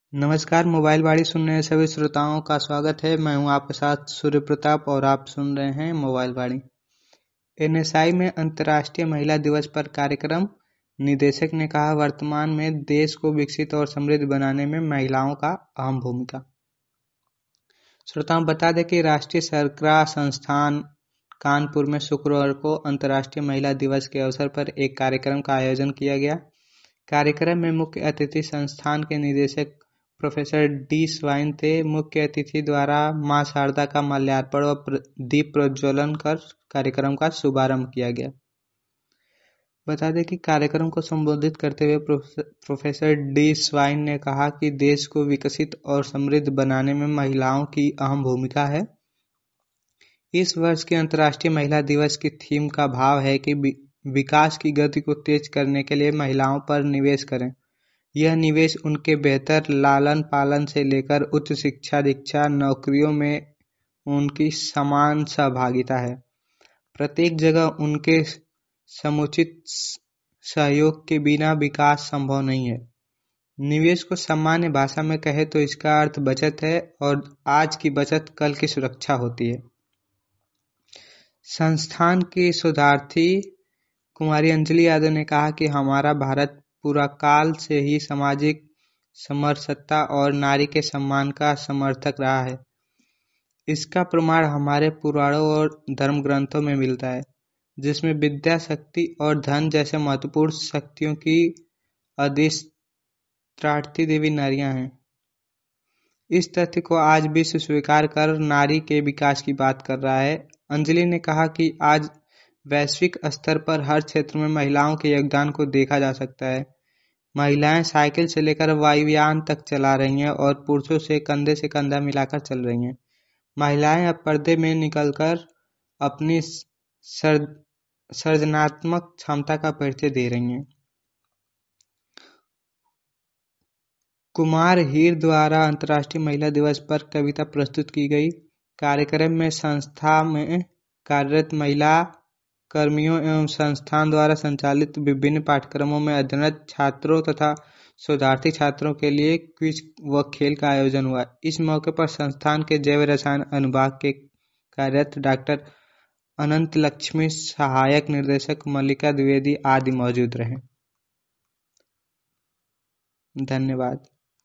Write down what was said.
नमस्कार, मोबाइल बाड़ी सुनने रहे सभी श्रोताओं का स्वागत है। मैं हूं आपके साथ सूर्य प्रताप और आप सुन रहे हैं मोबाइल बाड़ी। एनएसआई में अंतर्राष्ट्रीय महिला दिवस पर कार्यक्रम। निदेशक ने कहा, वर्तमान में देश को विकसित और समृद्ध बनाने में महिलाओं का अहम भूमिका। श्रोताओं, बता दें कि राष्ट्रीय शर्करा संस्थान कानपुर में शुक्रवार को अंतर्राष्ट्रीय महिला दिवस के अवसर पर एक कार्यक्रम का आयोजन किया गया। कार्यक्रम में मुख्य अतिथि संस्थान के निदेशक प्रोफेसर डी स्वाइन थे। मुख्य अतिथि द्वारा मां शारदा का माल्यार्पण व दीप प्रज्वलन कर कार्यक्रम का शुभारंभ किया गया। बता दें कि कार्यक्रम को संबोधित करते हुए प्रोफेसर डी स्वाइन ने कहा कि देश को विकसित और समृद्ध बनाने में महिलाओं की अहम भूमिका है। इस वर्ष के अंतर्राष्ट्रीय महिला दिवस की थीम का भाव है कि विकास की गति को तेज करने के लिए महिलाओं पर निवेश करें। यह निवेश उनके बेहतर लालन पालन से लेकर उच्च शिक्षा, दीक्षा, नौकरियों में उनकी समान सहभागिता है। प्रत्येक जगह उनके समुचित सहयोग के बिना विकास संभव नहीं है। निवेश को सामान्य भाषा में कहे तो इसका अर्थ बचत है और आज की बचत कल की सुरक्षा होती है। संस्थान की शोधार्थी कुमारी अंजलि यादव ने कहा कि हमारा भारत पुराकाल से ही सामाजिक समरसता और नारी के सम्मान का समर्थक रहा है। इसका प्रमाण हमारे पुराणों और धर्म ग्रंथों में मिलता है, जिसमें विद्या, शक्ति और धन जैसे महत्वपूर्ण शक्तियों की अधिष्ठात्री देवी नारियां हैं। इस तथ्य को आज विश्व स्वीकार कर नारी के विकास की बात कर रहा है। अंजलि ने कहा कि आज वैश्विक स्तर पर हर क्षेत्र में महिलाओं के योगदान को देखा जा सकता है। महिलाएं साइकिल से लेकर वायुयान तक चला रही हैं और पुरुषों से कंधा मिलाकर चल रही हैं। महिलाएं अब पर्दे में निकलकर अपनी सृजनात्मक क्षमता का परिचय दे रही हैं। कुमार हीर द्वारा अंतर्राष्ट्रीय महिला दिवस पर कविता प्रस्तुत की गई। कार्यक्रम में संस्था में कार्यरत महिला कर्मियों एवं संस्थान द्वारा संचालित विभिन्न पाठ्यक्रमों में अध्ययनरत छात्रों तथा शोधार्थी छात्रों के लिए क्विज व खेल का आयोजन हुआ। इस मौके पर संस्थान के जैव रसायन अनुभाग के कार्यरत डॉक्टर अनंत लक्ष्मी, सहायक निर्देशक मल्लिका द्विवेदी आदि मौजूद रहे। धन्यवाद।